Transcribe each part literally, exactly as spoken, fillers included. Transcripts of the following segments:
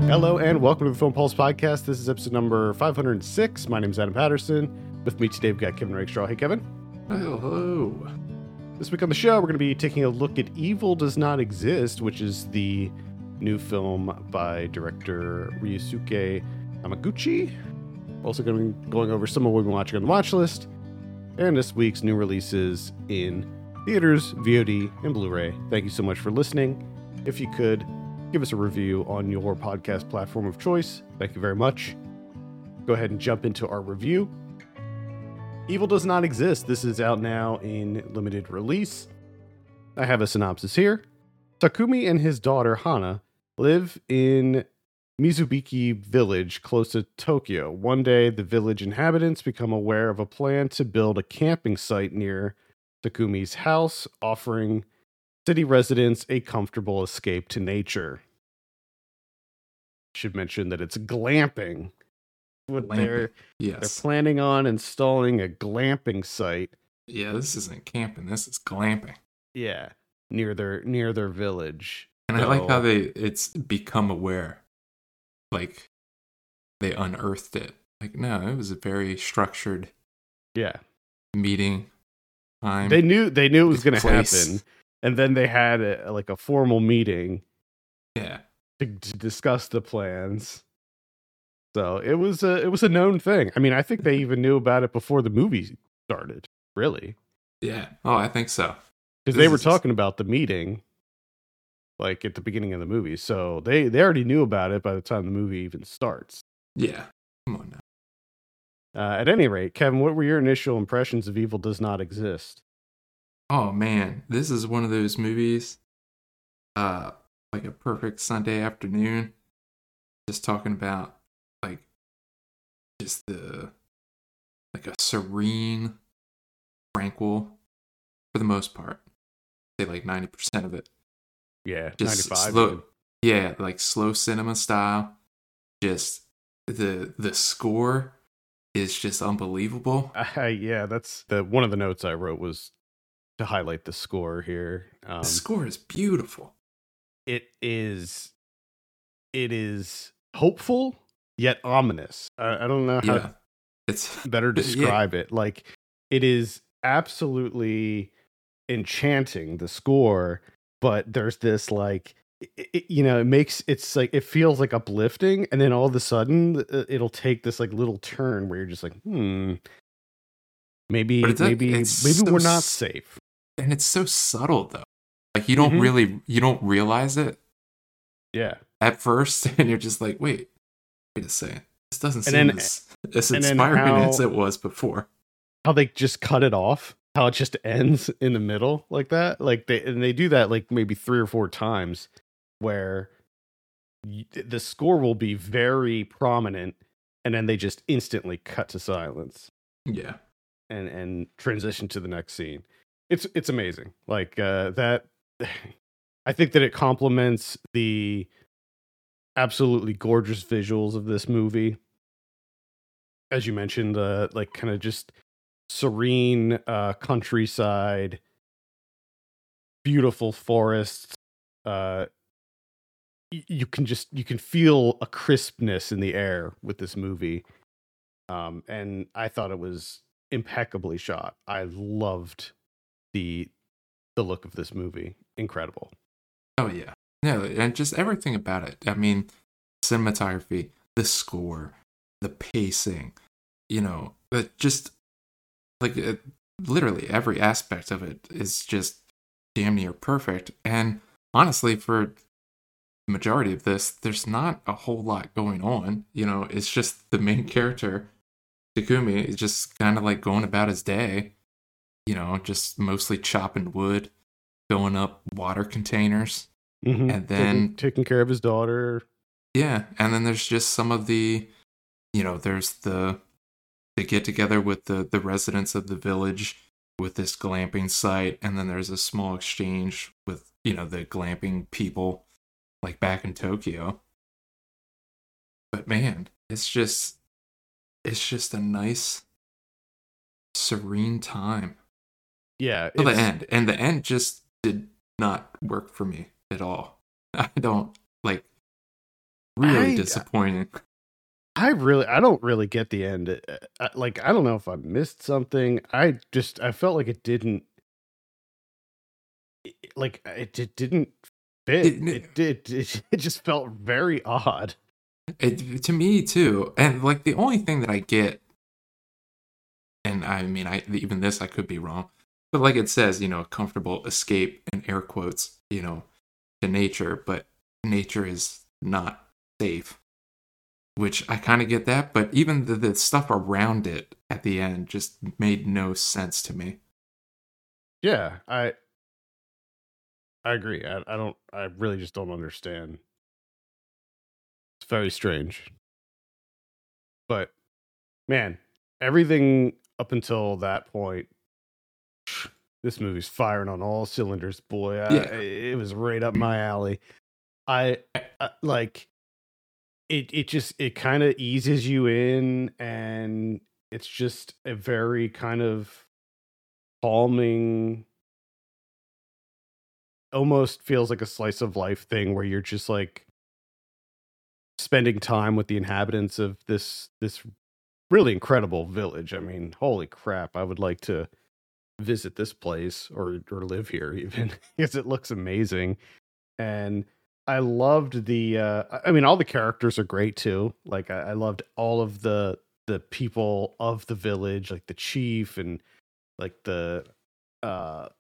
Hello and welcome to the Film Pulse Podcast. This is episode number five hundred six. My name is Adam Patterson. With me today, we've got Kevin Rakestraw. Hey, Kevin. Hello, hello. This week on the show, we're going to be taking a look at Evil Does Not Exist, which is the new film by director Ryusuke Hamaguchi. Also going to be going over some of what we've been watching on the watch list, and this week's new releases in theaters, V O D, and Blu-ray. Thank you so much for listening. If you could, give us a review on your podcast platform of choice. Thank you very much. Go ahead and jump into our review. Evil Does Not Exist. This is out now in limited release. I have a synopsis here. Takumi and his daughter Hana live in Mizubiki Village close to Tokyo. One day, the village inhabitants become aware of a plan to build a camping site near Takumi's house, offering city residents a comfortable escape to nature. Should mention that it's glamping. What Glamping. they're Yes. they're planning on installing a glamping site. Yeah, this isn't camping. This is glamping. Yeah, near their near their village. And I So- like how they it's become aware. Like they unearthed it. Like no, it was a very structured Yeah, meeting time. they knew they knew it was going to Place. happen, and then they had a, like a formal meeting yeah. to, to discuss the plans. So it was a it was a known thing. I mean, I think they even knew about it before the movie started. Really, Yeah. Oh, I think so. because This they were is- talking about the meeting, like at the beginning of the movie. So they they already knew about it by the time the movie even starts. Yeah. Come on now. Uh, at any rate, Kevin, what were your initial impressions of Evil Does Not Exist? Oh man, this is one of those movies uh like a perfect Sunday afternoon. Just talking about like just the like a serene, tranquil for the most part. Say like ninety percent of it. Yeah, Just ninety-five. slow, yeah, like slow cinema style. Just the the score is just unbelievable. I, yeah, that's the one of the notes I wrote was to highlight the score here. Um, The score is beautiful. it is, it is hopeful yet ominous. I, I don't know how Yeah, it's to better Yeah. describe it. Like, it is absolutely enchanting, the score, but there's this like, it, it- you know, it makes it's like it feels like uplifting, and then all of a sudden uh, it'll take this like little turn where you're just like, hmm, maybe But it's a- maybe it's maybe so we're not s- safe. and it's so subtle though. Like you don't Mhm. really you don't realize it Yeah, at first, and you're just like, wait, wait a second. This doesn't And seem then- as, as and then inspiring how- as it was before. how they just cut it off, how it just ends in the middle like that, like they and they do that like maybe three or four times, where y- the score will be very prominent, and then they just instantly cut to silence Yeah. and and transition to the next scene. It's it's amazing. Like uh, that. I think that it complements the absolutely gorgeous visuals of this movie. As you mentioned, the like kind of just serene uh, countryside, beautiful forests. Uh, y- you can just you can feel a crispness in the air with this movie, um, and I thought it was impeccably shot. I loved the the look of this movie. Incredible. Oh yeah. Yeah, and just everything about it. I mean, cinematography, the score, the pacing, you know, but just like uh, literally every aspect of it is just damn near perfect. And honestly, for the majority of this, there's not a whole lot going on. You know, it's just the main character, Takumi, is just kind of like going about his day, you know, just mostly chopping wood, filling up water containers. Mhm. And then- taking, taking care of his daughter. Yeah, and then there's just some of the, you know, there's the they get together with the the residents of the village with this glamping site, and then there's a small exchange with, you know, the glamping people like back in Tokyo. But man, it's just it's just a nice serene time Yeah, till the it's- end, and the end just did not work for me at all. I don't like Really I disappointing. I really I don't really get the end. Uh, I, like I don't know if I missed something. I just I felt like it didn't it- like it, it didn't fit. It, It did. It, it just felt very odd. it, to me too, and like the only thing that I get, and I mean, I even this I could be wrong, but like it says, you know, a comfortable escape in air quotes, you know, to nature, but nature is not safe, which I kind of get that, but even the, the stuff around it at the end just made no sense to me. Yeah, I I agree. I, I don't. I really just don't understand. It's very strange. But man, everything up until that point, this movie's firing on all cylinders. Boy, I, Yeah. it was right up my alley. I, I like it. It just it kind of eases you in, and it's just a very kind of calming. Almost feels like a slice of life thing where you're just like spending time with the inhabitants of this this really incredible village. I mean, holy crap! I would like to visit this place or or live here even because it looks amazing. And I loved the. Uh, I mean, all the characters are great too. Like I, I loved all of the the people of the village, like the chief and like the uh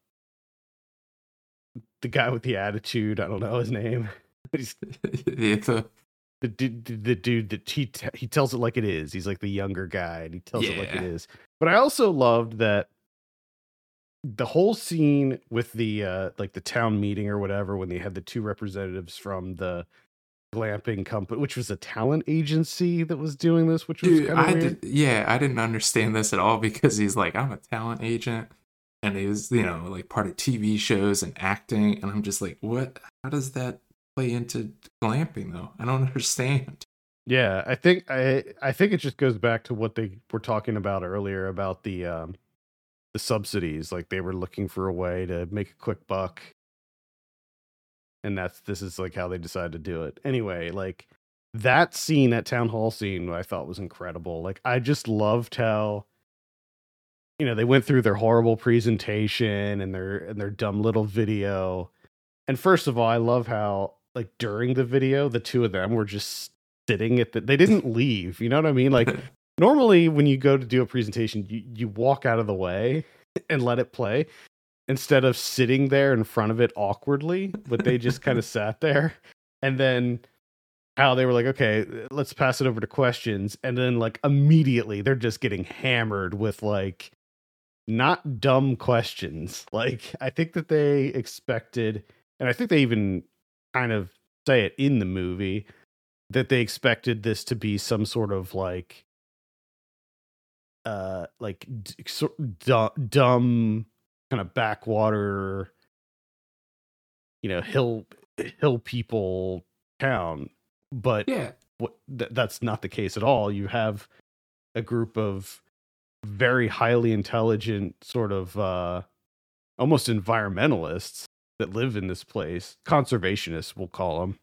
the guy with the attitude. I don't know his name. He's Yeah, the, the dude, the dude that he t- he tells it like it is. He's like the younger guy, and he tells it like it Yeah. is. But I also loved that the whole scene with the uh like the town meeting or whatever when they had the two representatives from the glamping company, which was a talent agency that was doing this, which was dude, kind of I weird. did. Yeah, I didn't understand this at all because he's like, I'm a talent agent, and he was, you know, like part of T V shows and acting, and I'm just like, what? How does that play into glamping though? I don't understand. Yeah, I think I I think it just goes back to what they were talking about earlier about the um the subsidies. Like they were looking for a way to make a quick buck, and that's this is like how they decided to do it. Anyway, like that scene, that town hall scene, I thought was incredible. Like I just loved how you know they went through their horrible presentation and their and their dumb little video. And first of all, I love how like during the video, the two of them were just sitting at the. They didn't leave. You know what I mean? Like normally, when you go to do a presentation, you you walk out of the way and let it play instead of sitting there in front of it awkwardly. But they just kind of sat there, and then how they were like, okay, let's pass it over to questions, and then like immediately they're just getting hammered with like not dumb questions. Like I think that they expected, and I think they even kind of say it in the movie that they expected this to be some sort of like uh like d- so- du- dumb kind of backwater, you know, hill hill people town, but Yeah, what th- that's not the case at all. You have a group of very highly intelligent sort of uh almost environmentalists that live in this place, conservationists we'll call them.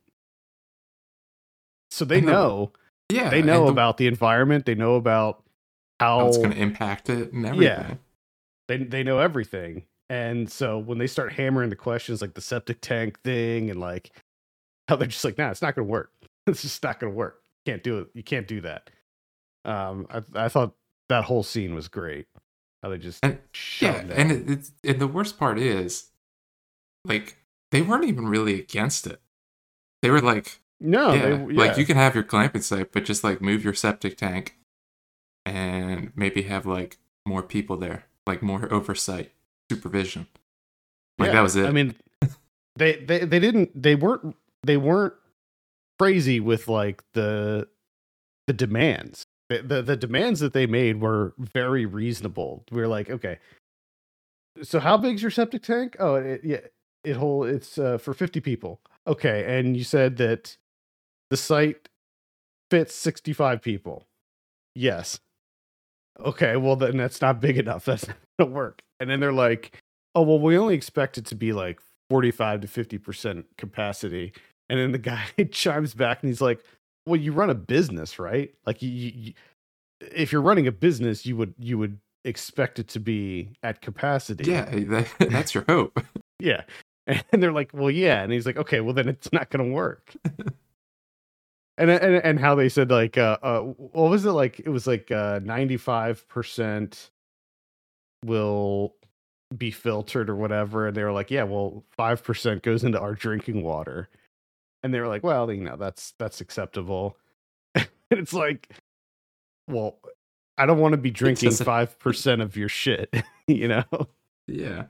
So they and the know yeah, they and know the, about the environment, they know about how it's how going to impact it and yeah, everything. they they know everything. And so when they start hammering the questions like the septic tank thing and like how they're just like, nah, it's not gonna work. It's just not gonna work. Can't do it. You can't do that. Um I I thought that whole scene was great. How they just And shut yeah, them and down. it, it's and the worst part is, like, they weren't even really against it. They were like, No, yeah, they like yeah. you can have your glamping site, but just like move your septic tank and maybe have like more people there, like more oversight, supervision. Like that Yeah. was I it. mean they, they they didn't they weren't they weren't crazy with like the the demands. The, the the demands that they made were very reasonable. We were like, okay, so how big's your septic tank? Oh, it, yeah, it whole it's uh, for fifty people. Okay, and you said that the site fits sixty-five people. Yes. Okay, well then that's not big enough. That's not gonna work. And then they're like, oh well, we only expect it to be like forty-five to fifty percent capacity. And then the guy chimes back and he's like, well, you run a business, right? Like you, you, if you're running a business, you would you would expect it to be at capacity. Yeah, that, that's your hope. Yeah. And they're like, well, yeah. And he's like, okay, well, then it's not going to work. and, and and how they said, like, uh, uh, what was it like? It was like uh, ninety-five percent will be filtered or whatever. And they were like, yeah, well, five percent goes into our drinking water. And they were like, well, you know, that's that's acceptable. And it's like, well, I don't want to be drinking five percent of your shit, you know? Yeah.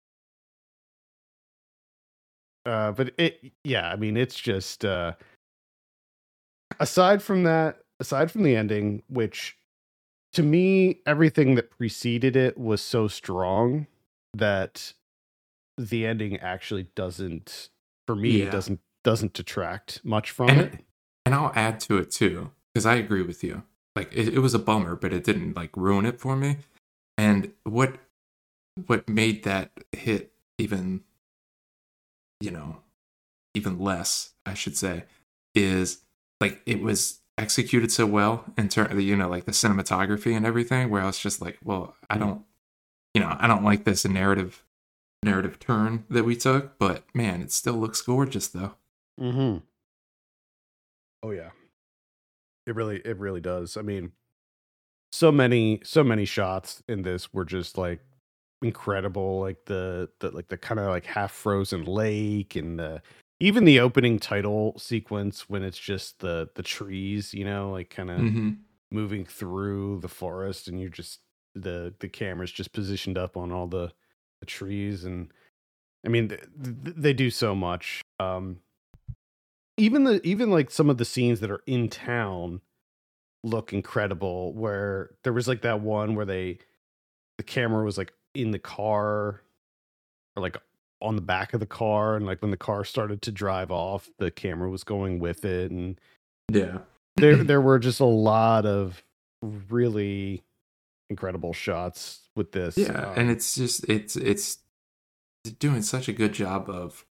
Uh, but it, yeah, I mean, it's just, uh, aside from that, aside from the ending, which to me, everything that preceded it was so strong that the ending actually doesn't, for me, Yeah. it doesn't, doesn't detract much from and, it. And I'll add to it too, because I agree with you. Like it, it was a bummer, but it didn't like ruin it for me. And what, what made that hit even, you know, even less, I should say, is like it was executed so well in terms of, you know, like the cinematography and everything, where I was just like, well, I don't, you know, I don't like this narrative narrative turn that we took, but man, it still looks gorgeous though. Mm-hmm. Oh yeah. It really, it really does. I mean, so many, so many shots in this were just like incredible. Like the, the like the kind of like half frozen lake, and the, even the opening title sequence when it's just the the trees, you know, like kind of Mm-hmm. moving through the forest, and you're just the the camera's just positioned up on all the, the trees, and I mean th- th- they do so much. Um, even the even like some of the scenes that are in town look incredible. Where there was like that one where they the camera was like in the car, or like on the back of the car, and like when the car started to drive off, the camera was going with it, and Yeah. there there were just a lot of really incredible shots with this. Yeah, Um, and it's just it's it's doing such a good job of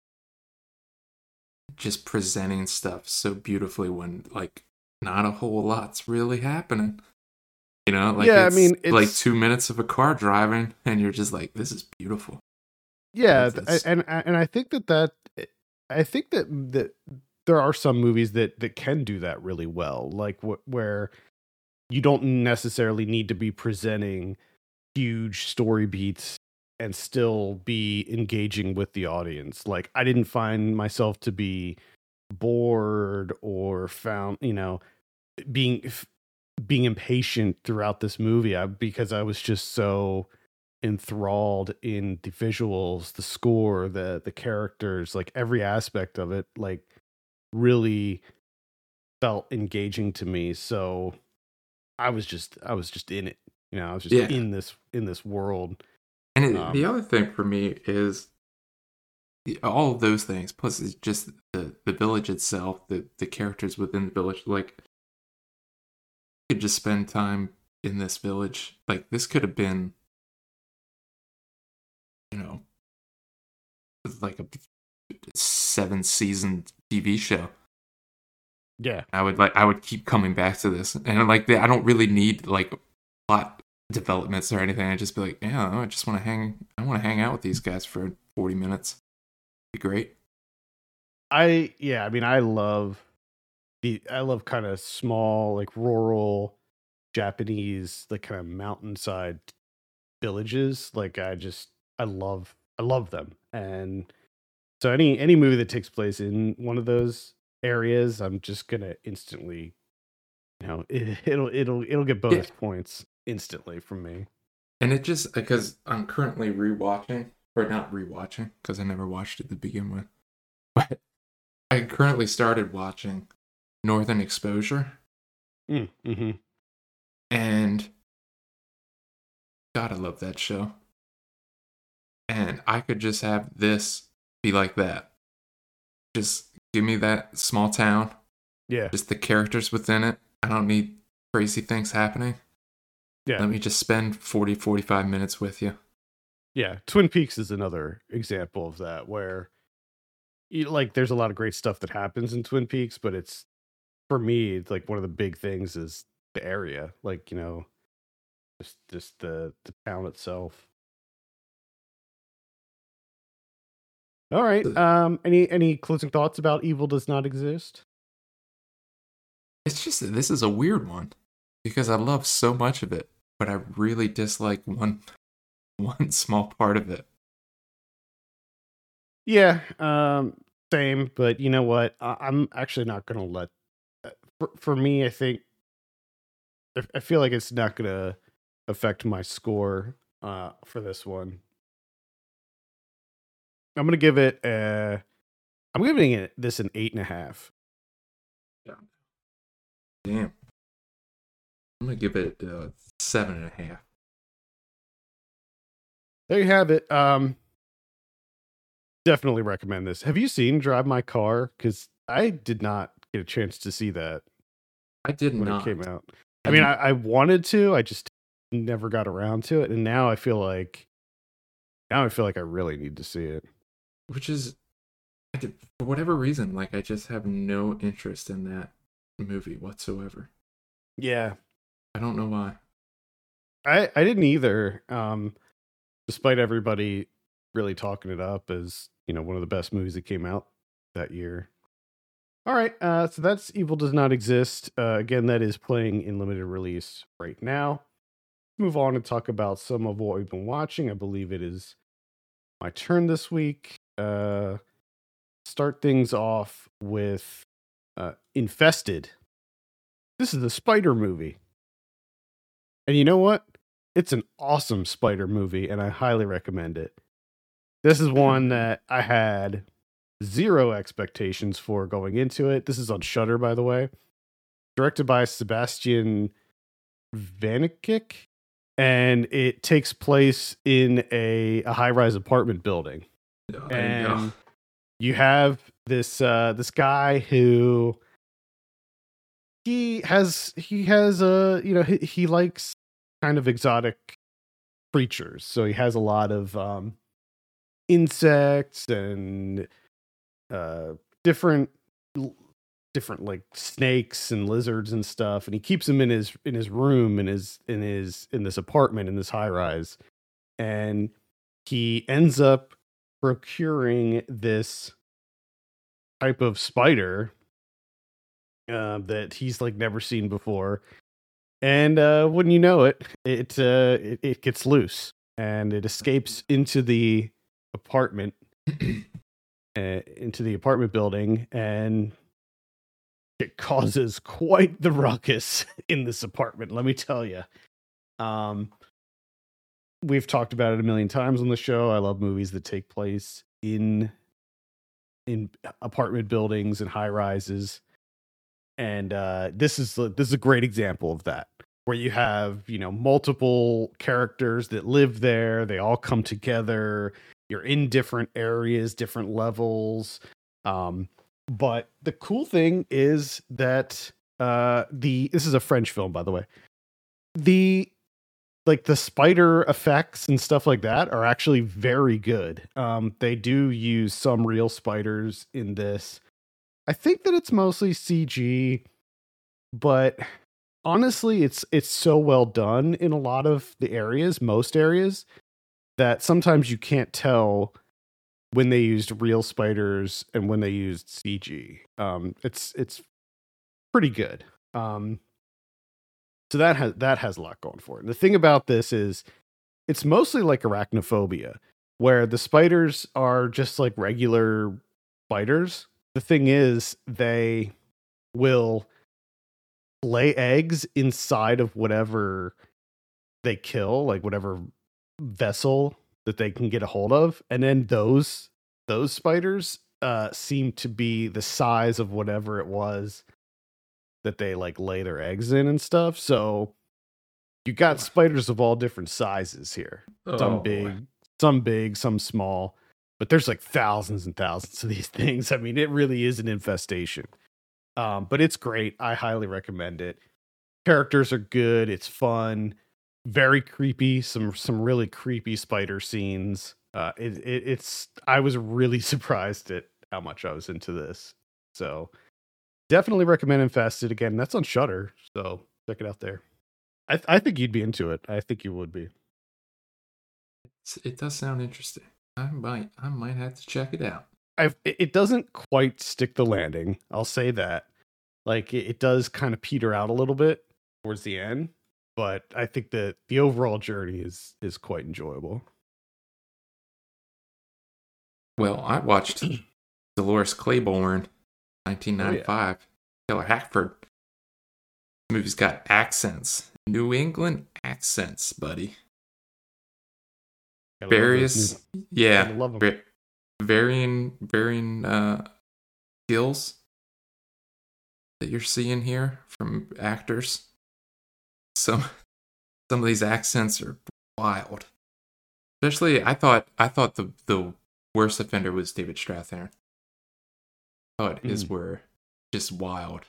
just presenting stuff so beautifully when like not a whole lot's really happening. You know, like yeah, it's I mean, it's like two minutes of a car driving, and you're just like, this is beautiful. yeah, Like, that's- and and I think that that I think that that there are some movies that that can do that really well, like wh- where you don't necessarily need to be presenting huge story beats and still be engaging with the audience. Like I didn't find myself to be bored or found, you know, being being impatient throughout this movie, I, because I was just so enthralled in the visuals, the score, the the characters, like every aspect of it, like really felt engaging to me. So I was just I was just in it. You know, I was just Yeah. in this in this world. And it, Um, the other thing for me is the, all of those things, plus it's just the, the village itself, the, the characters within the village. Like, you could just spend time in this village. Like, this could have been, you know, like a seven season T V show. Yeah. I would like I would keep coming back to this, and like I don't really need like plot developments or anything. I just be like, yeah, I just want to hang. I want to hang out with these guys for forty minutes. Be great. I yeah, I mean I love the I love kind of small, like rural Japanese, like kind of mountainside villages. Like I just I love I love them. And so any any movie that takes place in one of those areas, I'm just gonna instantly, you know, it, it'll it'll it'll get bonus Yeah. points instantly from me. And it just because I'm currently rewatching, or not rewatching, because I never watched it to begin with. But I currently started watching Northern Exposure, Mm, mm-hmm. and God, I love that show. And I could just have this be like that. Just give me that small town, Yeah, just the characters within it. I don't need crazy things happening. yeah, Let me just spend forty, forty-five minutes with you. yeah. Twin Peaks is another example of that, where you like there's a lot of great stuff that happens in Twin Peaks, but it's for me, it's like one of the big things is the area, like, you know, just just the the town itself. All right. The- Um. Any any closing thoughts about Evil Does Not Exist? It's just that this is a weird one because I love so much of it, but I really dislike one one small part of it. Yeah. Um. Same. But you know what? I, I'm actually not gonna let. uh, For, for me, I think I, I feel like it's not gonna affect my score. Uh. For this one, I'm gonna give it. Uh. I'm giving it this an eight and a half. Damn. I'm gonna give it uh, seven and a half. There you have it. Um. Definitely recommend this. Have you seen Drive My Car? Because I did not get a chance to see that I did when not. it came out. I mean, I, I wanted to. I just never got around to it, and now I feel like now I feel like I really need to see it. Which is, I did, for whatever reason, like I just have no interest in that movie whatsoever. Yeah, I don't know why. I I didn't either. Um, despite everybody really talking it up as, you know, one of the best movies that came out that year. All right, uh, so that's Evil Does Not Exist. Uh, again, that is playing in limited release right now. Move on and talk about some of what we've been watching. I believe it is my turn this week. Uh, start things off with uh, Infested. This is the spider movie. And you know what? It's an awesome spider movie, and I highly recommend it. This is one that I had zero expectations for going into it. This is on Shudder, by the way. Directed by Sebastian Vanicek, and it takes place in a, a high-rise apartment building. Oh, there and you go. you have this uh, this guy who he has he has a you know he, he likes kind of exotic creatures, so he has a lot of um, insects and uh different different like snakes and lizards and stuff, and he keeps them in his in his room in his in his in this apartment in this high rise, and he ends up procuring this type of spider uh, that he's like never seen before, and uh wouldn't you know it it uh it, it gets loose and it escapes into the apartment uh, into the apartment building, and it causes quite the ruckus in this apartment, let me tell you. Um, we've talked about it a million times on the show. I love movies that take place in in apartment buildings and high rises, and uh, this is this is a great example of that, where you have, you know, multiple characters that live there. They all come together. You're in different areas, different levels. Um, but the cool thing is that uh, the this is a French film, by the way. The like the spider effects and stuff like that are actually very good. Um, they do use some real spiders in this. I think that it's mostly C G, but honestly, it's it's so well done in a lot of the areas, most areas, that sometimes you can't tell when they used real spiders and when they used C G. Um, it's it's pretty good. Um, so that has that has a lot going for it. And the thing about this is, it's mostly like Arachnophobia, where the spiders are just like regular spiders. The thing is, they will lay eggs inside of whatever they kill, like whatever vessel that they can get a hold of, and then those those spiders uh seem to be the size of whatever it was that they like lay their eggs in and stuff. So you got spiders of all different sizes here. Some Oh, big, boy. some big, some small, but there's like thousands and thousands of these things. I mean, it really is an infestation. Um, but it's great. I highly recommend it. Characters are good. It's fun. Very creepy. Some some really creepy spider scenes. Uh, it, it it's. I was really surprised at how much I was into this. So Definitely recommend Infested. Again, that's on Shudder, so check it out there. I th- I think you'd be into it. I think you would be. It's, it does sound interesting. I might I might have to check it out. I've, it it doesn't quite stick the landing. I'll say that. Like it, it does kind of peter out a little bit towards the end, but I think that the overall journey is is quite enjoyable. Well, I watched Dolores Claiborne, nineteen ninety-five. Oh, yeah. Taylor Hackford. This movie's got accents. New England accents, buddy. Various, yeah, love them. varying, varying uh, skills that you're seeing here from actors. Some, some of these accents are wild. Especially, I thought, I thought the the worst offender was David Strathairn. I thought mm. his were just wild.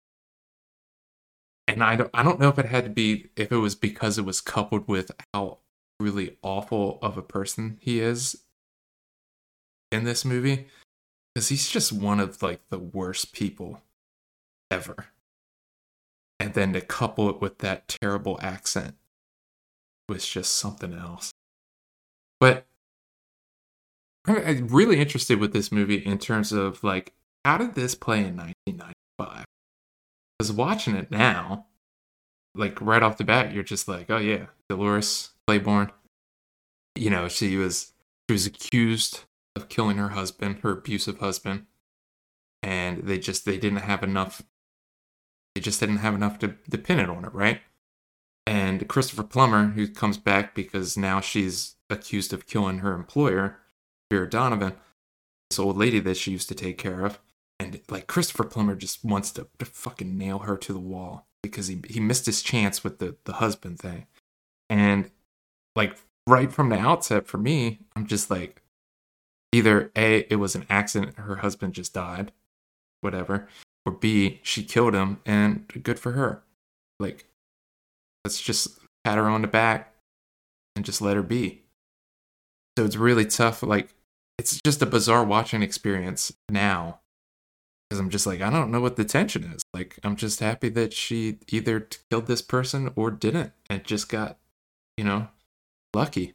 And I don't, I don't know if it had to be, if it was because it was coupled with how really awful of a person he is in this movie. Because he's just one of, like, the worst people ever. And then to couple it with that terrible accent was just something else. But I'm really interested with this movie in terms of, like, how did this play in nineteen ninety-five? Because watching it now, like, right off the bat, you're just like, oh, yeah, Dolores Claiborne. You know, she was she was accused of killing her husband, her abusive husband. And they just, they didn't have enough, they just didn't have enough to, to pin it on her, right? And Christopher Plummer, who comes back because now she's accused of killing her employer, Vera Donovan, this old lady that she used to take care of. And, like, Christopher Plummer just wants to, to fucking nail her to the wall because he he missed his chance with the, the husband thing. And, like, right from the outset for me, I'm just like, either A, it was an accident, her husband just died, whatever, or B, she killed him, and good for her. Like, let's just pat her on the back and just let her be. So it's really tough. Like, it's just a bizarre watching experience now. Because I'm just like, I don't know what the tension is. Like, I'm just happy that she either killed this person or didn't. And just got, you know, lucky.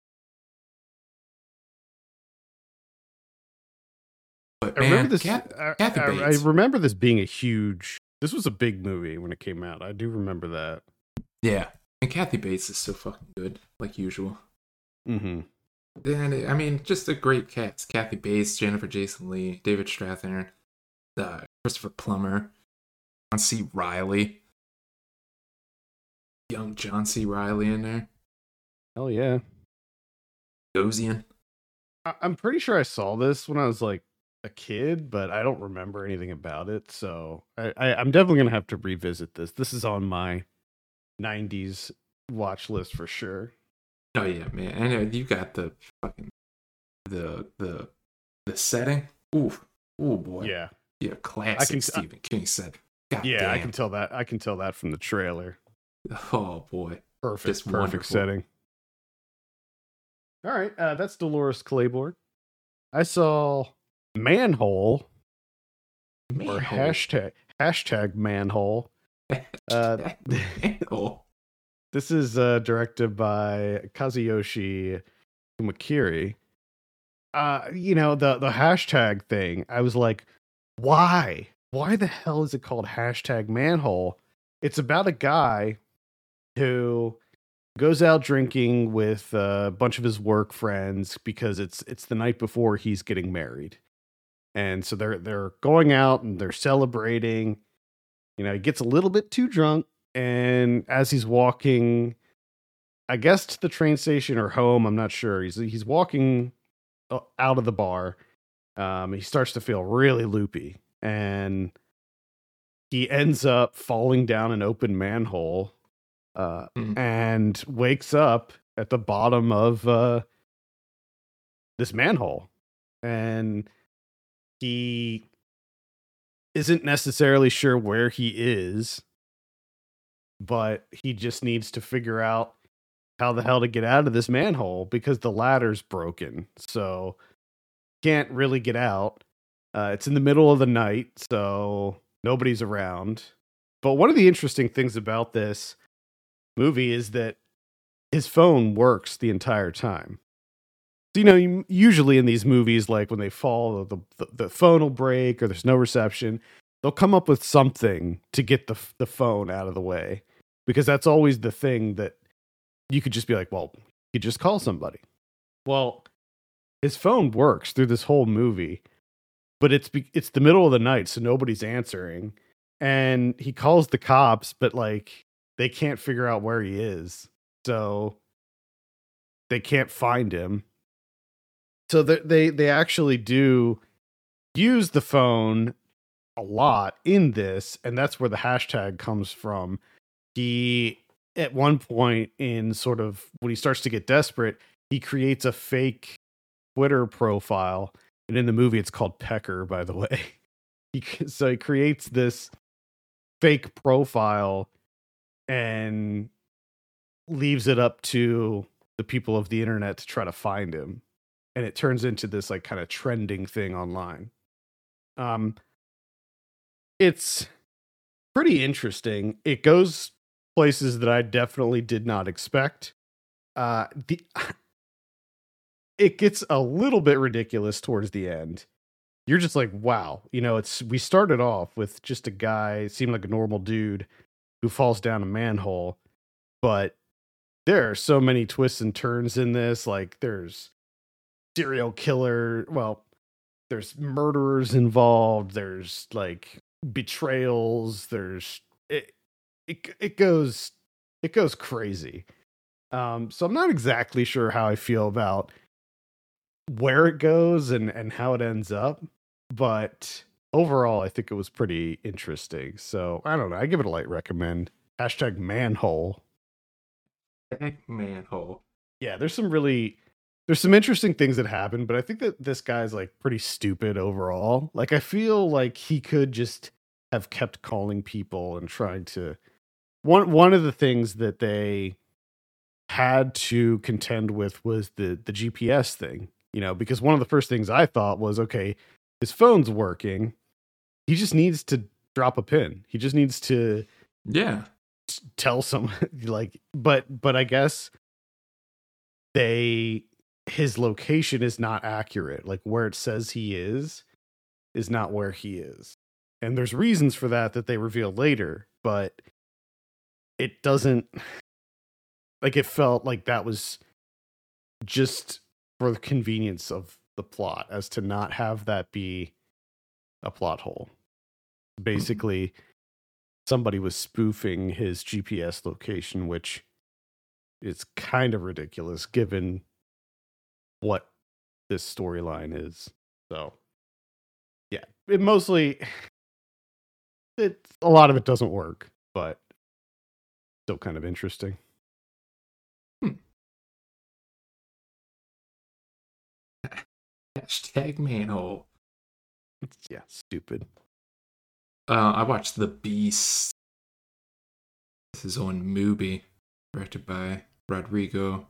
But I man, remember this. Kath, I, Kathy I, Bates. I remember this being a huge. This was a big movie when it came out. I do remember that. Yeah, and Kathy Bates is so fucking good, like usual. Mm-hmm. And I mean, just a great cast: Kathy Bates, Jennifer Jason Leigh, David Strathairn, uh, Christopher Plummer, John C. Reilly, young John C. Reilly in there. Hell yeah, Gozien. I- I'm pretty sure I saw this when I was like a kid, but I don't remember anything about it. So I, I, I'm definitely gonna have to revisit this. This is on my nineties watch list for sure. Oh yeah, man! I know you got the fucking the the the setting. Ooh, ooh boy. Yeah, yeah, classic. I can, Stephen I, King set. God yeah, damn. I can tell that. I can tell that from the trailer. Oh boy, perfect, just perfect wonderful. setting. All right, uh, that's Dolores Claiborne. I saw Manhole, manhole. or hashtag hashtag Manhole. Uh, manhole. This is uh, directed by Kazuyoshi Kumakiri. Uh, you know, the, the hashtag thing, I was like, why? Why the hell is it called hashtag Manhole? It's about a guy who goes out drinking with a bunch of his work friends because it's it's the night before he's getting married. And so they're they're going out and they're celebrating. You know, he gets a little bit too drunk. And as he's walking, I guess to the train station or home, I'm not sure. He's he's walking out of the bar. Um, he starts to feel really loopy, and he ends up falling down an open manhole, uh, mm. and wakes up at the bottom of uh, this manhole. And he isn't necessarily sure where he is, but he just needs to figure out how the hell to get out of this manhole because the ladder's broken. So can't really get out. Uh, it's in the middle of the night, so Nobody's around. But one of the interesting things about this movie is that his phone works the entire time. So, you know, usually in these movies, like when they fall, the, the, the phone will break or there's no reception. They'll come up with something to get the the phone out of the way, because that's always the thing that you could just be like, well, you could just call somebody. Well, his phone works through this whole movie, but it's it's the middle of the night, so nobody's answering. And he calls the cops, but like they can't figure out where he is. So they can't find him. So they they, they actually do use the phone a lot in this, and that's where the hashtag comes from. He, at one point in sort of when he starts to get desperate, he creates a fake Twitter profile, and in the movie it's called Pecker, by the way. He, so he creates this fake profile and leaves it up to the people of the internet to try to find him, and it turns into this like kind of trending thing online. Um, it's pretty interesting. It goes places that I definitely did not expect. Uh, the it gets a little bit ridiculous towards the end. You're just like, wow, you know, it's we started off with just a guy, seemed like a normal dude who falls down a manhole, but there are so many twists and turns in this. Like there's serial killer, well, there's murderers involved, there's like betrayals, there's it it it goes it goes crazy. Um so I'm not exactly sure how I feel about where it goes and and how it ends up, but overall I think it was pretty interesting. So I don't know, I give it a light recommend. Hashtag manhole. Manhole. Yeah, there's some really there's some interesting things that happen, but I think that this guy's like pretty stupid overall. Like I feel like he could just have kept calling people and trying to one one of the things that they had to contend with was the the G P S thing, you know, because one of the first things I thought was, okay, his phone's working. He just needs to drop a pin. He just needs to yeah, tell someone like but but I guess they his location is not accurate. Like where it says he is is not where he is. And there's reasons for that that they reveal later, but it doesn't like it felt like that was just for the convenience of the plot, as to not have that be a plot hole. Basically, somebody was spoofing his G P S location, which is kind of ridiculous given what this storyline is. So yeah, it mostly it a lot of it doesn't work, but still kind of interesting. Hmm. Hashtag manhole. Yeah, stupid. Uh, I watched The Beast. This is on Mubi, directed by Rodrigo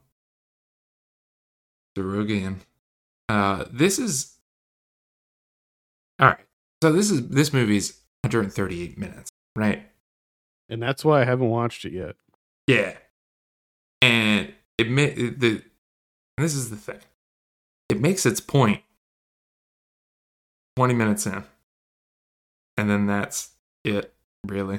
Sorogoyen. Uh, this is all right. So this is this movie's one hundred thirty-eight minutes, right? And that's why I haven't watched it yet. Yeah, and it ma- the and this is the thing. It makes its point twenty minutes in, and then that's it, really.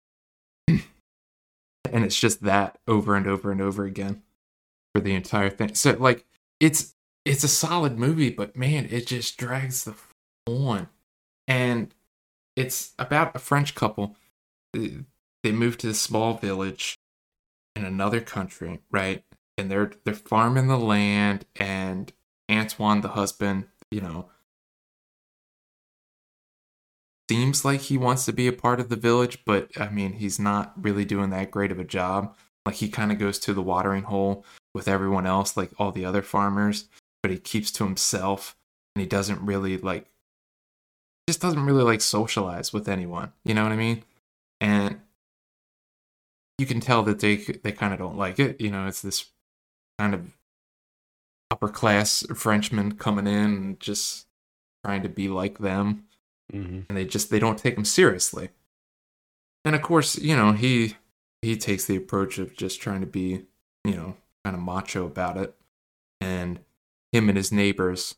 And it's just that over and over and over again for the entire thing. So like it's it's a solid movie, but man, it just drags the f- on. And it's about a French couple. They moved to a small village in another country, right? And they're they're farming the land, and Antoine, the husband, you know, seems like he wants to be a part of the village, but I mean, he's not really doing that great of a job. Like he kind of goes to the watering hole with everyone else, like all the other farmers, but he keeps to himself, and he doesn't really like, just doesn't really like socialize with anyone. You know what I mean? And you can tell that they they kind of don't like it. You know, it's this kind of upper class Frenchman coming in and just trying to be like them. Mm-hmm. and they just they don't take him seriously. And of course, you know, he he takes the approach of just trying to be, you know, kind of macho about it. And him and his neighbors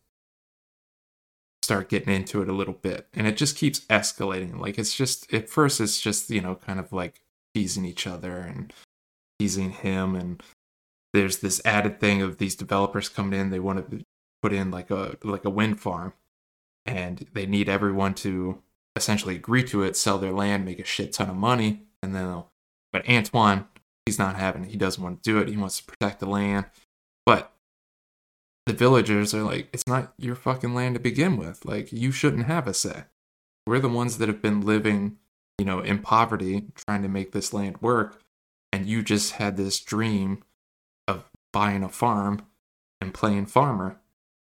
start getting into it a little bit. And it just keeps escalating. Like, it's just, at first, it's just, you know, kind of like teasing each other and teasing him. And there's this added thing of these developers coming in. They want to put in like a like a wind farm. And they need everyone to essentially agree to it, sell their land, make a shit ton of money. And then, they'll, but Antoine, he's not having it. He doesn't want to do it. He wants to protect the land. But the villagers are like, it's not your fucking land to begin with. Like, you shouldn't have a say. We're the ones that have been living, you know, in poverty, trying to make this land work. And you just had this dream of buying a farm and playing farmer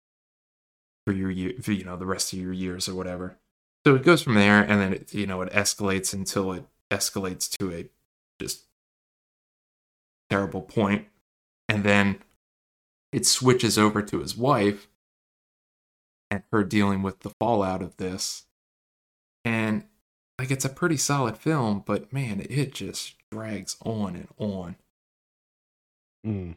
for your, for, you know, the rest of your years or whatever. So it goes from there, and then, it, you know, it escalates until it escalates to a just terrible point. And then it switches over to his wife and her dealing with the fallout of this. And, like, it's a pretty solid film, but, man, it just drags on and on. Mm.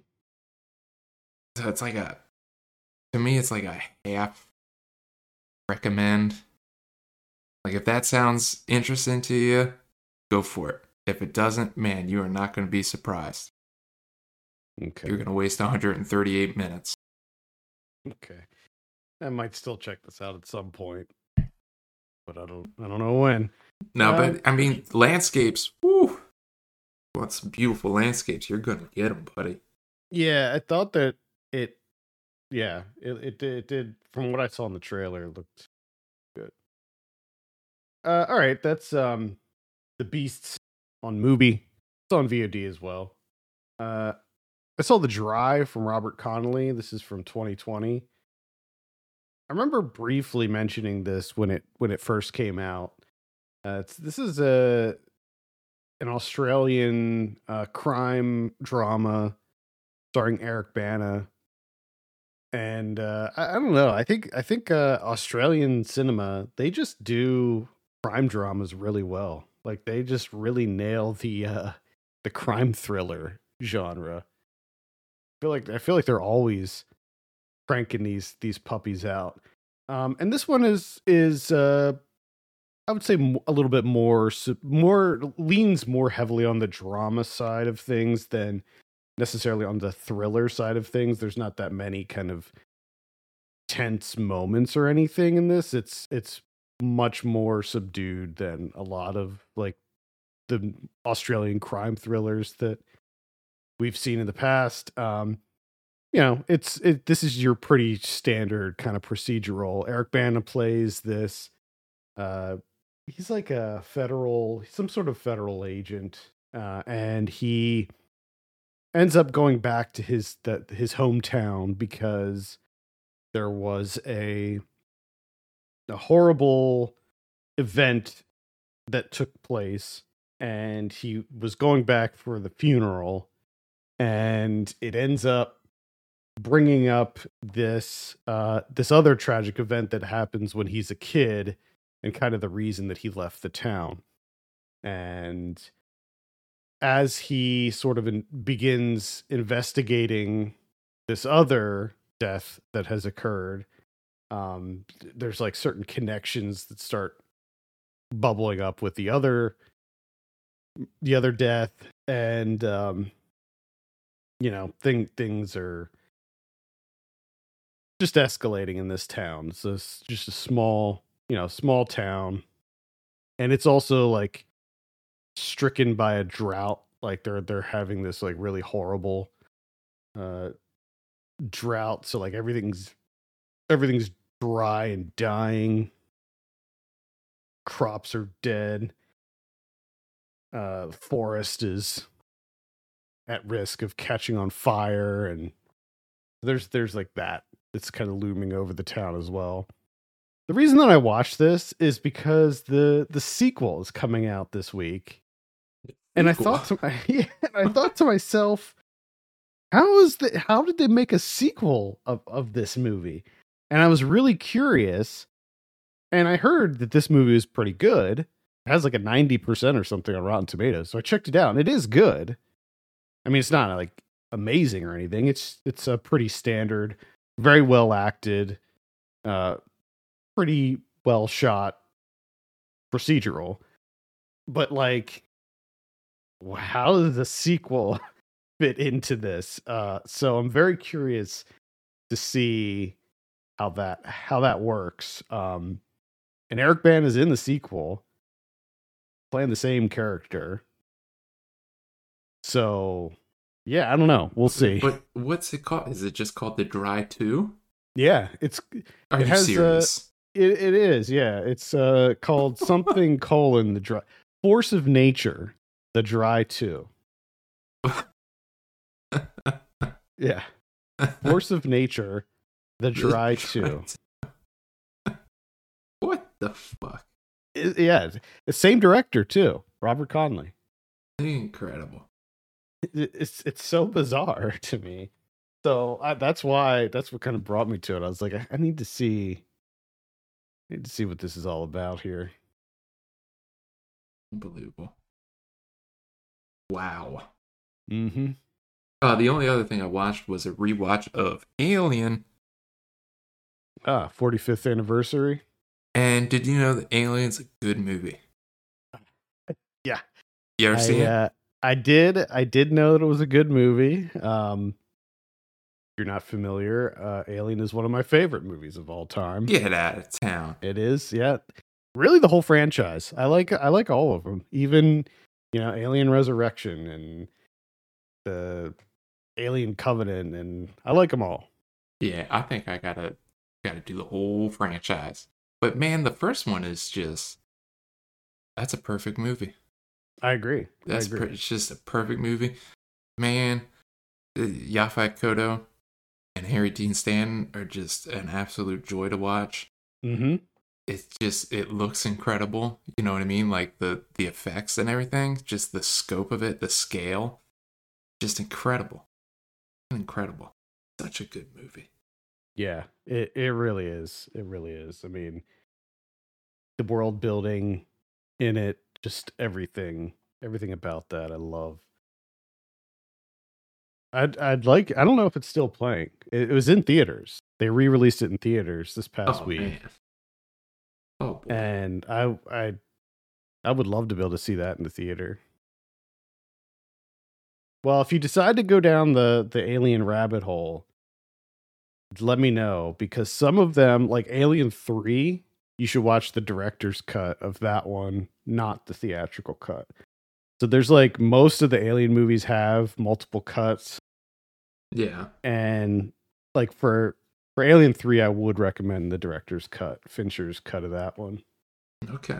So it's like a, to me, it's like a half recommend. Like, if that sounds interesting to you, go for it. If it doesn't, man, you are not going to be surprised. Okay. You're going to waste one hundred thirty-eight minutes. Okay. I might still check this out at some point, but I don't I don't know when. No, uh, but, I mean, landscapes, whew. Well, some beautiful landscapes. You're going to get them, buddy. Yeah, I thought that it, yeah, it, it, did, it did, from what I saw in the trailer, it looked good. Uh, all right, that's um, The Beasts on Mubi. It's on V O D as well. Uh, I saw The Drive from Robert Connolly. This is from twenty twenty. I remember briefly mentioning this when it when it first came out. Uh, it's, this is a an Australian uh, crime drama starring Eric Bana, and uh, I, I don't know. I think I think uh, Australian cinema, they just do crime dramas really well. Like, they just really nail the uh, the crime thriller genre. I feel like I feel like they're always cranking these these puppies out. Um, and this one is is uh, I would say a little bit more more leans more heavily on the drama side of things than necessarily on the thriller side of things. There's not that many kind of tense moments or anything in this. It's it's much more subdued than a lot of like the Australian crime thrillers that we've seen in the past. Um, you know, it's it. This is your pretty standard kind of procedural. Eric Bana plays this. Uh, he's like a federal, some sort of federal agent, uh, and he ends up going back to his that his hometown because there was a a horrible event that took place, and he was going back for the funeral, and it ends up bringing up this uh, this other tragic event that happens when he's a kid, and kind of the reason that he left the town. And as he sort of in, begins investigating this other death that has occurred, um, there's like certain connections that start bubbling up with the other the other death, and um, you know, thing things are just escalating in this town. So it's just a small, you know, small town, and it's also like stricken by a drought. Like they're they're having this like really horrible uh drought. So like everything's everything's dry and dying. Crops are dead. Uh, the forest is at risk of catching on fire, and there's there's like that. It's kind of looming over the town as well. The reason that I watched this is because the the sequel is coming out this week, and I thought to my, yeah, I thought to myself, how is the how did they make a sequel of of this movie? And I was really curious, And I heard that this movie is pretty good. It has like a ninety percent or something on Rotten Tomatoes. So I checked it out and it is good. I mean, it's not like amazing or anything. It's it's a pretty standard, very well acted, uh, pretty well shot procedural. But like, how does the sequel fit into this? Uh, so I'm very curious to see how that how that works. Um, and Eric Bana is in the sequel, playing the same character. So, yeah, I don't know. We'll see. But what's it called? Is it just called The Dry two? Yeah, it's. Are it you has, serious? Uh, it it is. Yeah, it's uh called something colon the dry force of nature, The Dry two. Yeah, force of nature, The Dry two. What the fuck? It, yeah, the same director too, Robert Conley. Incredible. It, it's it's so bizarre to me. So I, that's why that's what kind of brought me to it. I was like, I, I need to see, I need to see what this is all about here. Unbelievable. Wow. Mm-hmm. Uh, the only other thing I watched was a rewatch of Alien. Ah, forty-fifth anniversary. And did you know that Alien's a good movie? Yeah. You ever I, seen uh, I did. I did know that it was a good movie. Um, if you're not familiar, uh, Alien is one of my favorite movies of all time. it? Get out of town. It is, yeah. Really, the whole franchise. I like. I like all of them. Even, you know, Alien Resurrection and the Alien Covenant, and I like them all. Yeah, I think I gotta gotta do the whole franchise. But man, the first one is just that's a perfect movie. I agree. That's I agree. Per- it's just a perfect movie. Man, uh, Yaphet Kotto and Harry Dean Stanton are just an absolute joy to watch. Mm-hmm. It's just it looks incredible. You know what I mean? Like the the effects and everything, just the scope of it, the scale, just incredible, incredible. Such a good movie. Yeah, it it really is. It really is. I mean, the world building in it, just everything, everything about that, I love. I'd I'd like. I don't know if it's still playing. It, it was in theaters. They re-released it in theaters this past Oh week, man. Oh boy. and I I I would love to be able to see that in the theater. Well, if you decide to go down the the Alien rabbit hole, let me know, because some of them, like Alien three, you should watch the director's cut of that one, not the theatrical cut. So there's like most of the Alien movies have multiple cuts, Yeah. and like for for Alien three, I would recommend the director's cut, Fincher's cut of that one. Okay.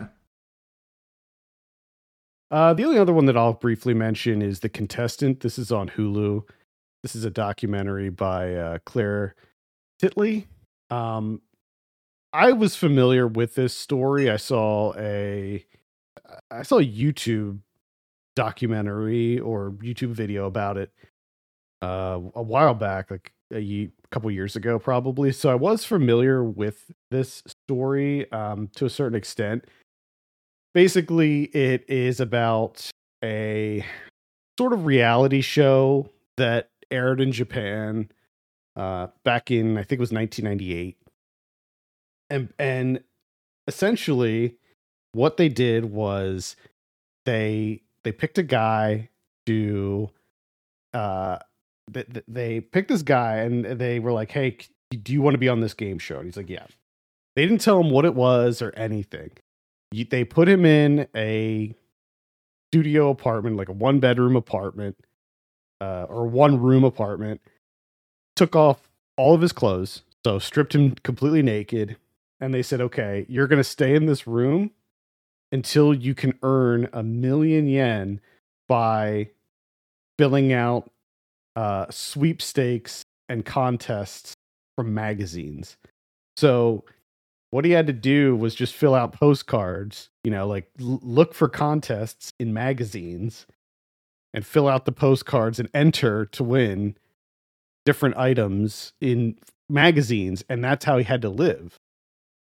Uh, the only other one that I'll briefly mention is The Contestant. This is on Hulu. This is a documentary by uh, Claire Titley. Um, I was familiar with this story. I saw a I saw a YouTube documentary or YouTube video about it uh, a while back, like a ye- couple years ago, probably. So I was familiar with this story um, to a certain extent. Basically, it is about a sort of reality show that aired in Japan uh, back in, I think it was nineteen ninety-eight. And, and essentially, what they did was they they picked a guy to uh they, they picked this guy, and they were like, hey, do you want to be on this game show? And he's like, yeah. They didn't tell him what it was or anything. They put him in a studio apartment, like a one bedroom apartment, uh, or one room apartment, took off all of his clothes, so stripped him completely naked. And they said, okay, you're going to stay in this room until you can earn a million yen by filling out uh, sweepstakes and contests from magazines. So what he had to do was just fill out postcards, you know, like l- look for contests in magazines and fill out the postcards and enter to win different items in magazines. And that's how he had to live.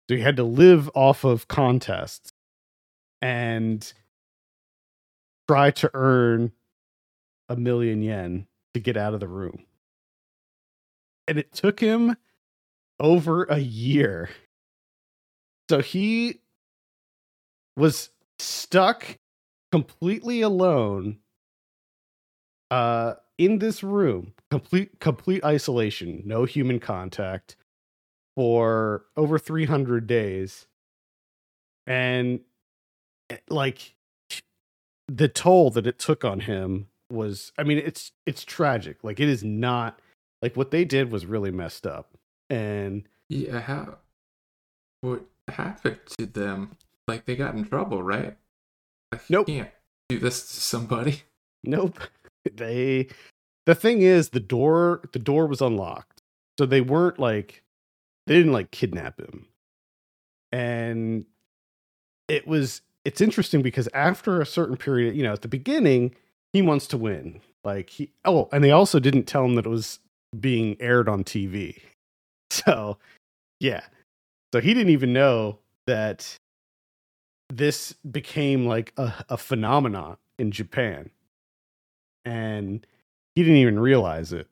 So he had to live off of contests and try to earn a million yen to get out of the room. And it took him over a year. So he was stuck completely alone uh, in this room, complete complete isolation, no human contact for over three hundred days. And like the toll that it took on him was, I mean, it's it's tragic. Like it is not like what they did was really messed up. And Yeah, how what happened to them? Like they got in trouble, right? Like, nope. You can't do this to somebody. Nope. They the thing is the door the door was unlocked. So they weren't like they didn't like kidnap him. And it was it's interesting because after a certain period, you know, at the beginning, he wants to win. Like he oh, and they also didn't tell him that it was being aired on T V. So, yeah. So he didn't even know that this became like a, a phenomenon in Japan. And he didn't even realize it.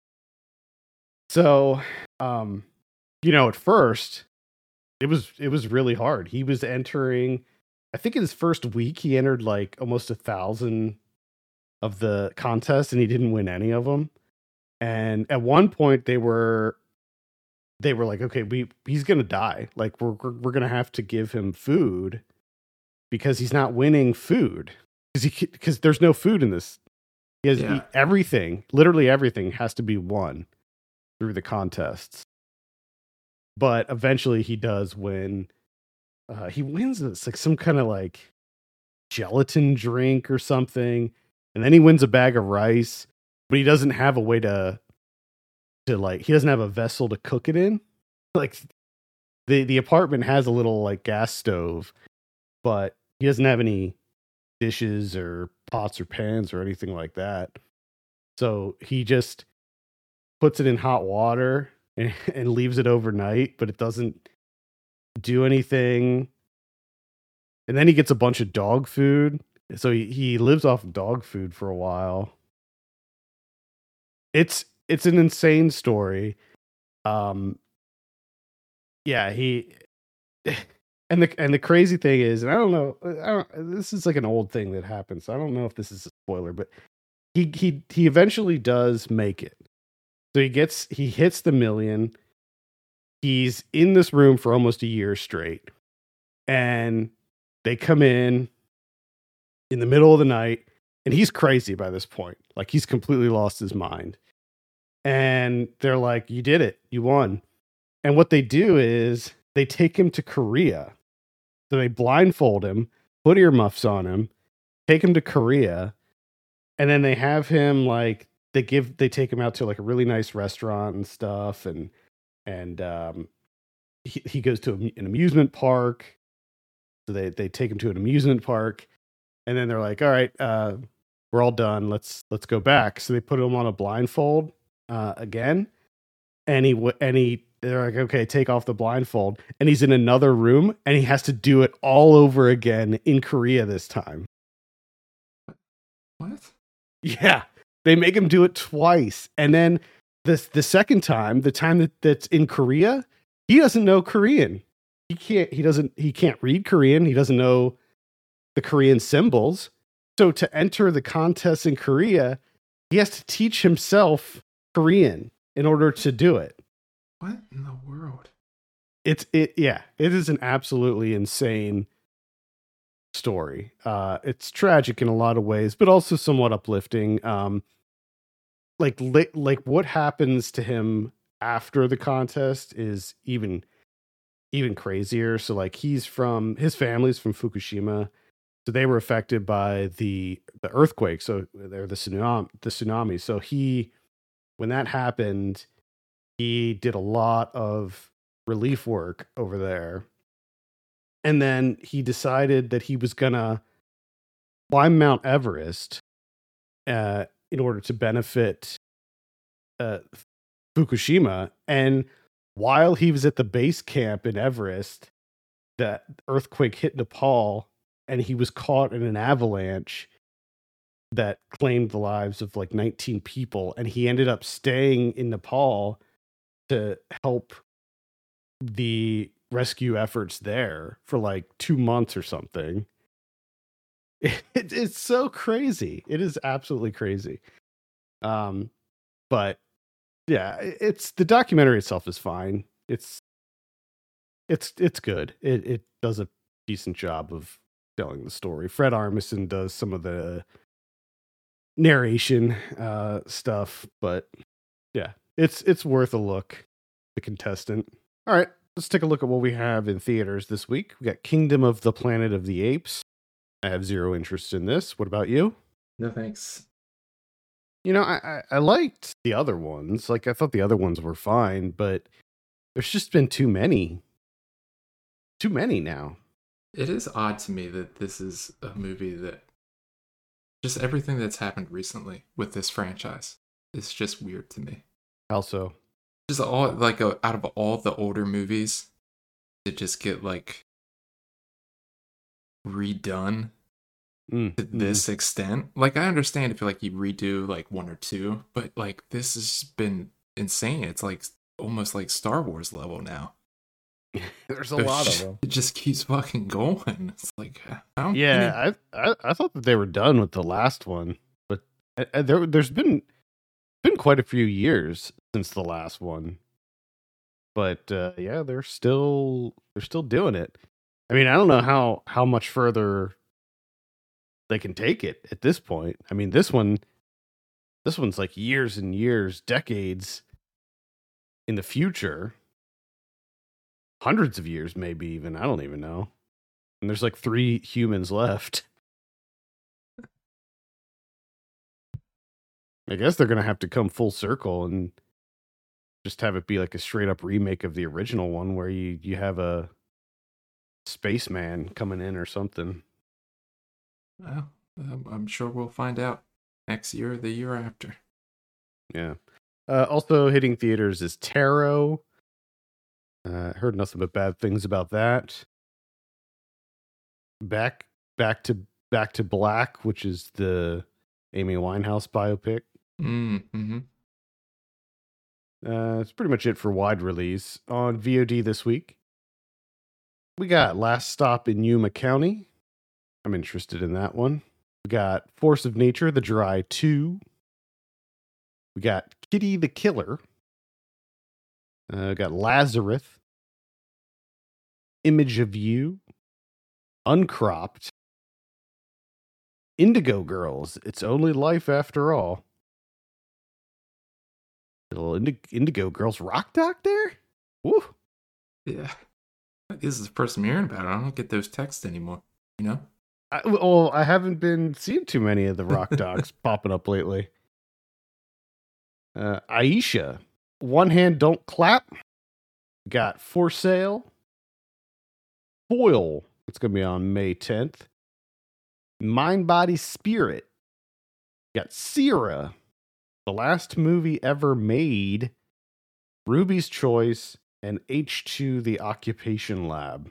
So, um, you know, at first, it was it was really hard. He was entering, I think in his first week, he entered like almost a thousand of the contests, and he didn't win any of them. And at one point, they were they were like, okay, we he's gonna die. Like we're we're, we're gonna have to give him food because he's not winning food because he because there's no food in this. He has Yeah. he, everything, literally everything, has to be won through the contests. But eventually, he does win. Uh, he wins it's like some kind of like gelatin drink or something, and then he wins a bag of rice. But he doesn't have a way to to like he doesn't have a vessel to cook it in. Like the the apartment has a little like gas stove, but he doesn't have any dishes or pots or pans or anything like that. So he just puts it in hot water and, and leaves it overnight, but it doesn't do anything. And then he gets a bunch of dog food. So he, he lives off of dog food for a while. It's it's an insane story. Um yeah, he and the and the crazy thing is, and I don't know, I don't, this is like an old thing that happens. So I don't know if this is a spoiler, but he he he eventually does make it. So he gets he hits the million. He's in this room for almost a year straight. And they come in in the middle of the night, and he's crazy by this point. Like he's completely lost his mind. And they're like, "You did it. You won." And what they do is they take him to Korea. So they blindfold him, put earmuffs on him, take him to Korea, and then they have him like they give they take him out to like a really nice restaurant and stuff, and and um, he he goes to an amusement park. So they they take him to an amusement park, and then they're like, "All right, uh, we're all done. Let's let's go back." So they put him on a blindfold uh, again, and he w- and he they're like, "Okay, take off the blindfold," and he's in another room, and he has to do it all over again in Korea this time. What? Yeah, they make him do it twice, and then this the second time, the time that, that's in Korea, he doesn't know Korean. He can't. He doesn't. He can't read Korean. He doesn't know the Korean symbols. So to enter the contest in Korea, he has to teach himself Korean in order to do it. What in the world? It's it. Yeah, it is an absolutely insane story. Uh, it's tragic in a lot of ways, but also somewhat uplifting. Um, like li- like what happens to him after the contest is even even crazier. So like he's from his family's from Fukushima, so they were affected by the the earthquake. So they're the tsunami the tsunami. So he when that happened, he did a lot of relief work over there. And then he decided that he was gonna climb Mount Everest uh, in order to benefit uh, Fukushima. And while he was at the base camp in Everest, that earthquake hit Nepal, and he was caught in an avalanche that claimed the lives of like nineteen people, and he ended up staying in Nepal to help the rescue efforts there for like two months or something. It, it's so crazy. It is absolutely crazy. Um, but yeah, it's the documentary itself is fine. It's it's it's good. It it does a decent job of telling the story. Fred Armisen does some of the narration uh, stuff, but yeah, it's it's worth a look. The Contestant. All right, let's take a look at what we have in theaters this week. We got Kingdom of the Planet of the Apes. I have zero interest in this. What about you? No thanks. You know, I, I, I liked the other ones. Like, I thought the other ones were fine, but there's just been too many. Too many now. It is odd to me that this is a movie that just everything that's happened recently with this franchise is just weird to me. How so? Just all, like, uh, out of all the older movies, to just get, like, redone Mm, to this mm. extent. Like, I understand if you like you redo like one or two, but like this has been insane. It's like almost like Star Wars level now. There's a lot of them. It just keeps fucking going. It's like, how yeah, many... I, I I thought that they were done with the last one, but uh, there there's been been quite a few years since the last one. But uh, yeah, they're still they're still doing it. I mean, I don't know how how much further they can take it at this point. I mean, this one, this one's like years and years, decades in the future, hundreds of years, maybe even. I don't even know. And there's like three humans left. I guess they're gonna have to come full circle and just have it be like a straight up remake of the original one, where you you have a spaceman coming in or something. Well, I'm sure we'll find out next year or the year after. Yeah. Uh, also hitting theaters is Tarot. Uh, heard nothing but bad things about that. Back, back to Back to Black, which is the Amy Winehouse biopic. Mm-hmm. Uh, that's pretty much it for wide release. On V O D this week, we got Last Stop in Yuma County. I'm interested in that one. We got Force of Nature, The Dry two. We got Kitty the Killer. Uh, we got Lazarus. Image of You. Uncropped. Indigo Girls, It's Only Life After All. Little Indi- Indigo Girls rock doc there? Woo. Yeah. This is the first I'm hearing about it. I don't get those texts anymore, you know? I, well, I haven't been seeing too many of the rock docs popping up lately. Uh, Aisha, One Hand Don't Clap. Got For Sale. Foil, it's going to be on May tenth. Mind, Body, Spirit. Got Sierra, The Last Movie Ever Made. Ruby's Choice, and H two The Occupation Lab.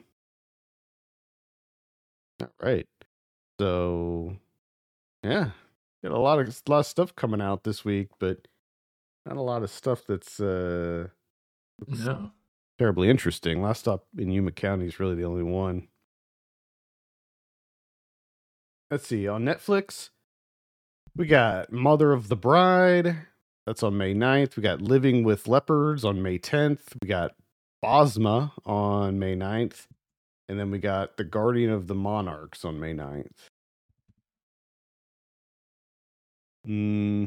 All right. So, yeah, got a lot of a lot of stuff coming out this week, but not a lot of stuff that's uh, no terribly interesting. Last Stop in Yuma County is really the only one. Let's see, on Netflix, we got Mother of the Bride. That's on May ninth. We got Living with Leopards on May tenth. We got Bosma on May ninth. And then we got The Guardian of the Monarchs on May ninth. Mm.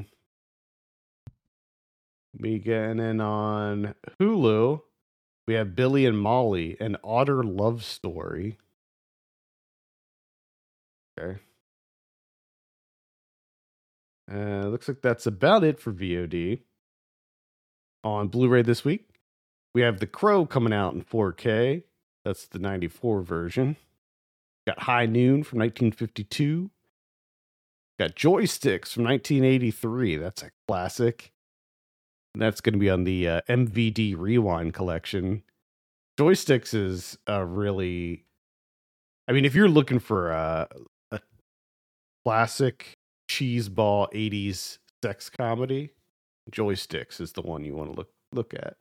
We get, and then on Hulu, we have Billy and Molly, An Otter Love Story. Okay. Uh, looks like that's about it for V O D. On Blu-ray this week, we have The Crow coming out in four K. That's the ninety-four version. Got High Noon from nineteen fifty-two. Got Joysticks from nineteen eighty-three. That's a classic. That's going to be on the uh, M V D Rewind collection. Joysticks is a really, I mean, if you're looking for a, a classic cheeseball eighties sex comedy, Joysticks is the one you want to look look at.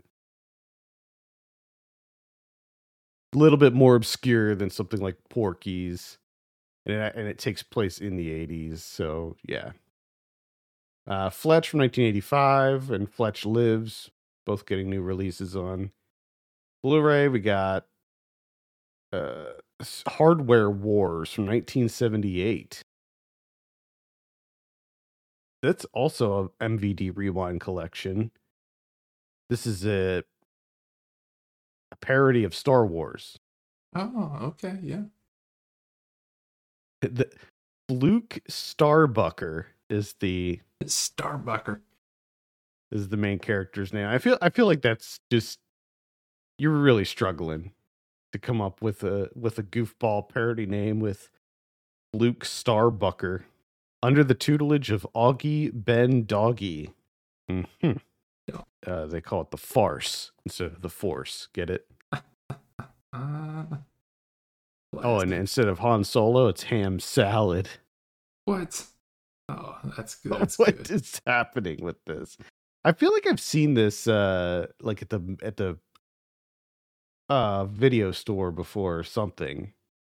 A little bit more obscure than something like Porky's, and it, and it takes place in the eighties. So yeah, uh, Fletch from nineteen eighty-five and Fletch Lives, both getting new releases on Blu-ray. We got uh, Hardware Wars from nineteen seventy-eight. That's also a M V D Rewind collection. This is a, a parody of Star Wars. Oh, okay, yeah. The Luke Starbucker is the Starbucker is the main character's name. I feel I feel like that's just, you're really struggling to come up with a with a goofball parody name with Luke Starbucker under the tutelage of Augie Ben Doggy. Mm-hmm. Yeah. Uh, they call it the Farce instead of the Force. Get it? Uh, oh, and instead of Han Solo, it's ham salad. What? Oh, that's good. That's what good. is happening with this? I feel like I've seen this uh, like at the at the uh, video store before or something.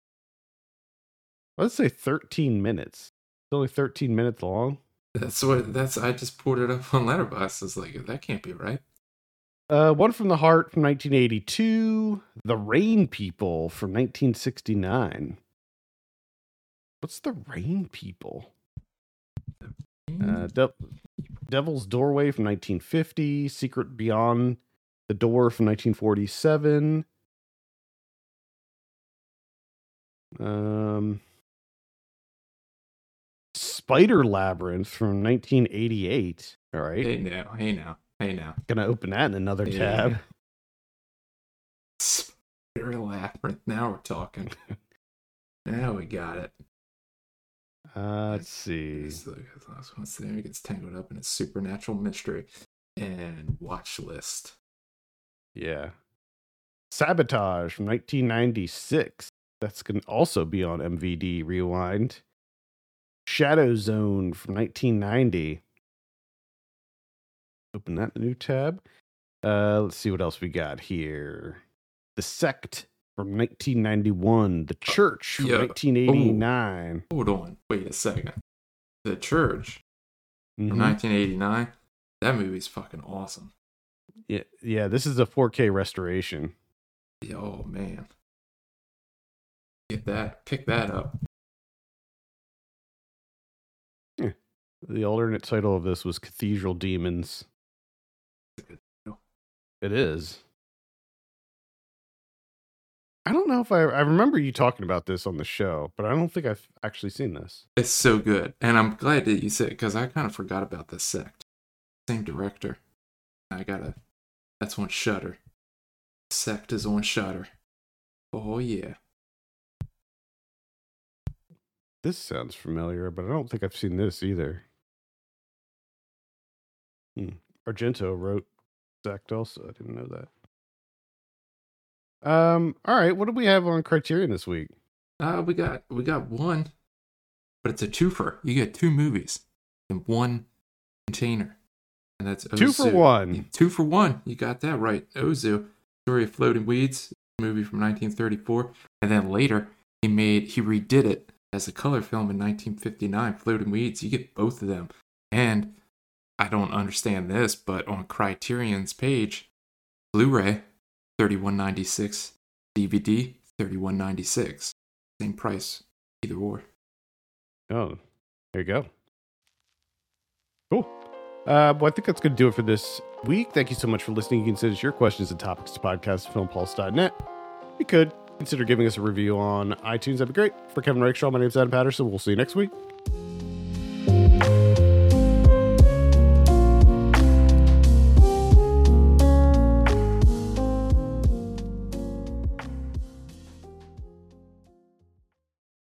Let's say thirteen minutes. It's only thirteen minutes long. That's what. That's. I just pulled it up on Letterboxd. It's like, that can't be right. Uh, One from the Heart from nineteen eighty-two. The Rain People from nineteen sixty-nine. What's the Rain People? Uh, De- Devil's Doorway from nineteen fifty. Secret Beyond the Door from nineteen forty-seven. Um, Spider Labyrinth from nineteen eighty-eight. All right. Hey now. Hey now. Hey now. Gonna open that in another Yeah. tab. Spider Labyrinth. Now we're talking. Now we got it. Uh, let's see. This is the last one. So it gets tangled up in a supernatural mystery and watch list. Yeah. Sabotage from nineteen ninety-six. That's going to also be on M V D Rewind. Shadow Zone from nineteen ninety. Open that new tab. Uh, let's see what else we got here. The Sect from nineteen ninety-one. The Church from Yeah. nineteen eighty-nine. Hold on. Wait a second. The Church Mhm. from nineteen eighty-nine. That movie's fucking awesome. Yeah, yeah, this is a four K restoration. Yeah, oh, man. Get that. Pick that up. The alternate title of this was Cathedral Demons. It is. I don't know if I I remember you talking about this on the show, but I don't think I've actually seen this. It's so good. And I'm glad that you said it, because I kind of forgot about the Sect. Same director. I gotta. That's on Shudder. Sect is on Shudder. Oh, yeah. This sounds familiar, but I don't think I've seen this either. Hmm. Argento wrote Sect also. I didn't know that. Um. All right. What do we have on Criterion this week? Uh, we got we got one, but it's a twofer. You get two movies in one container, and that's Ozu. Two for one. Two for one. You got that right. Ozu, Story of Floating Weeds, movie from nineteen thirty-four, and then later he made he redid it as a color film in nineteen fifty-nine. Floating Weeds. You get both of them, and I don't understand this, but on Criterion's page, Blu-ray thirty-one ninety-six, D V D thirty-one ninety-six. Same price, either or. Oh, there you go. Cool. Uh, well, I think that's going to do it for this week. Thank you so much for listening. You can send us your questions and topics to podcast at film pulse dot net. If you could consider giving us a review on iTunes, that'd be great. For Kevin Rakestraw, my name's Adam Patterson. We'll see you next week.